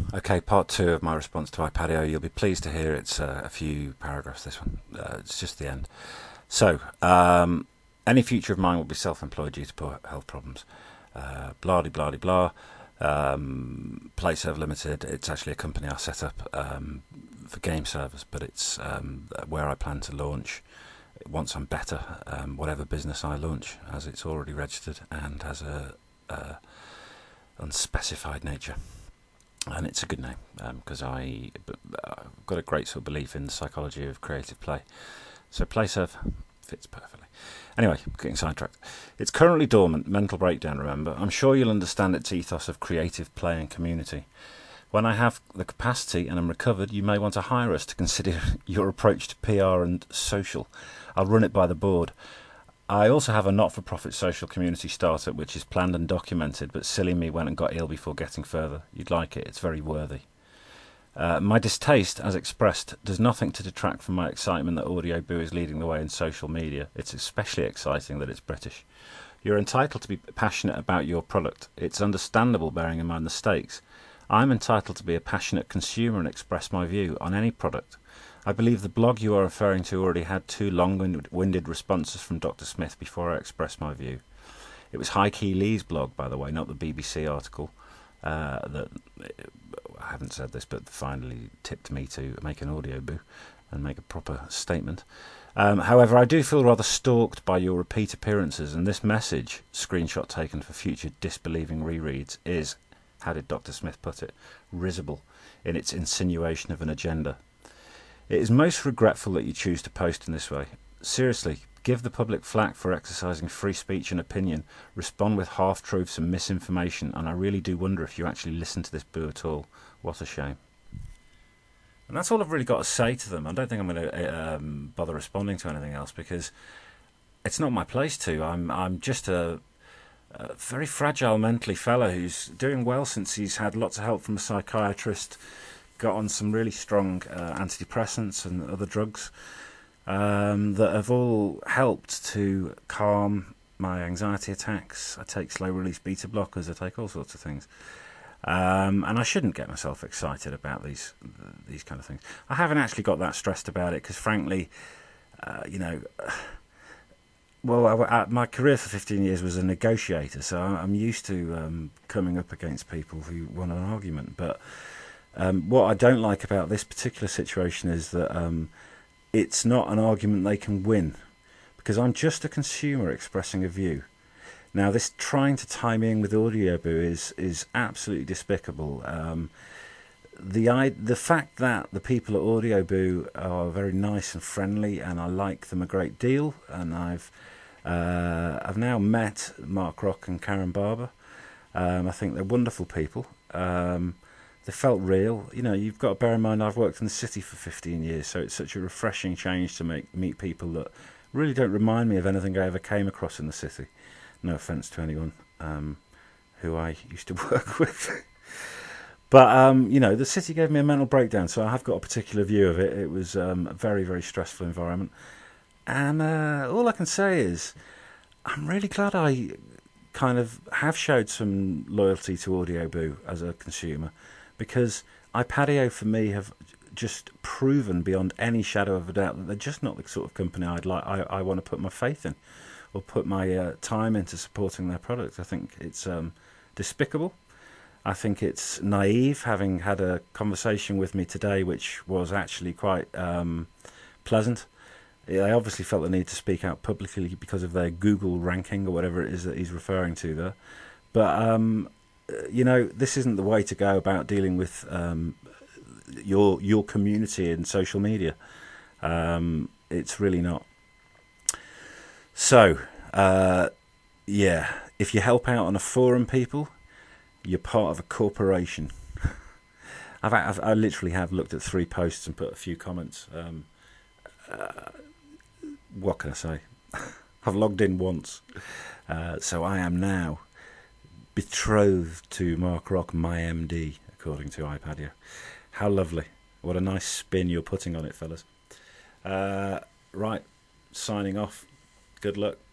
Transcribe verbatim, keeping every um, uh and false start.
Okay, part two of my response to iPadio. You'll be pleased to hear it's uh, a few paragraphs, this one. Uh, it's just the end. So, um, any future of mine will be self-employed due to poor health problems. Uh, blah, de blah, de blah. Um, PlayServe Limited, it's actually a company I set up um, for game servers, but it's um, where I plan to launch, once I'm better, um, whatever business I launch, as it's already registered and has a, a unspecified nature. And it's a good name because um, I, I've got a great sort of belief in the psychology of creative play. So PlayServe fits perfectly. Anyway, getting sidetracked. It's currently dormant, mental breakdown, remember. I'm sure you'll understand its ethos of creative play and community. When I have the capacity and am recovered, you may want to hire us to consider your approach to P R and social. I'll run it by the board. I also have a not-for-profit social community startup which is planned and documented, but silly me went and got ill before getting further. You'd like it, it's very worthy. Uh, my distaste, as expressed, does nothing to detract from my excitement that Audioboo is leading the way in social media. It's especially exciting that it's British. You're entitled to be passionate about your product. It's understandable, bearing in mind the stakes. I'm entitled to be a passionate consumer and express my view on any product. I believe the blog you are referring to already had two long-winded responses from Doctor Smith before I expressed my view. It was High Key Lee's blog, by the way, not the B B C article. Uh, that I haven't said this, but finally tipped me to make an Audioboo and make a proper statement. Um, however, I do feel rather stalked by your repeat appearances, and this message, screenshot taken for future disbelieving rereads, is, how did Doctor Smith put it, risible in its insinuation of an agenda. It is most regretful that you choose to post in this way. Seriously, give the public flack for exercising free speech and opinion, respond with half-truths and misinformation, and I really do wonder if you actually listen to this boo at all. What a shame. And that's all I've really got to say to them. I don't think I'm going to um, bother responding to anything else because it's not my place to. I'm I'm just a, a very fragile mentally fellow who's doing well since he's had lots of help from a psychiatrist, got on some really strong uh, antidepressants and other drugs um, that have all helped to calm my anxiety attacks. I take slow-release beta blockers. I take all sorts of things. Um, and I shouldn't get myself excited about these these kind of things. I haven't actually got that stressed about it because, frankly, uh, you know, well, I, I, my career for fifteen years was a negotiator, so I'm used to um, coming up against people who want an argument. But um, what I don't like about this particular situation is that um, it's not an argument they can win, because I'm just a consumer expressing a view. Now, this trying to tie me in with Audioboo is is absolutely despicable. Um, the I, the fact that the people at Audioboo are very nice and friendly, and I like them a great deal, and I've uh, I've now met Mark Rock and Karen Barber. Um, I think they're wonderful people. Um, they felt real. You know, you've got to bear in mind I've worked in the city for fifteen years, so it's such a refreshing change to make meet people that really don't remind me of anything I ever came across in the city. No offence to anyone um, who I used to work with. But, um, you know, the city gave me a mental breakdown, so I have got a particular view of it. It was um, a very, very stressful environment. And uh, all I can say is I'm really glad I kind of have showed some loyalty to Audioboo as a consumer, because iPadio, for me, have just proven beyond any shadow of a doubt that they're just not the sort of company I'd like. I, I want to put my faith in, or put my uh, time into supporting their product. I think it's um, despicable. I think it's naive, having had a conversation with me today, which was actually quite um, pleasant. They obviously felt the need to speak out publicly because of their Google ranking or whatever it is that he's referring to there. But, um, you know, this isn't the way to go about dealing with um, your your community in social media. Um, it's really not. So, uh, yeah, if you help out on a forum, people, you're part of a corporation. I've, I've I literally have looked at three posts and put a few comments. Um, uh, what can I say? I've logged in once. Uh, so I am now betrothed to Mark Rock, my M D, according to iPadio. How lovely. What a nice spin you're putting on it, fellas. Uh, right, signing off. Good luck.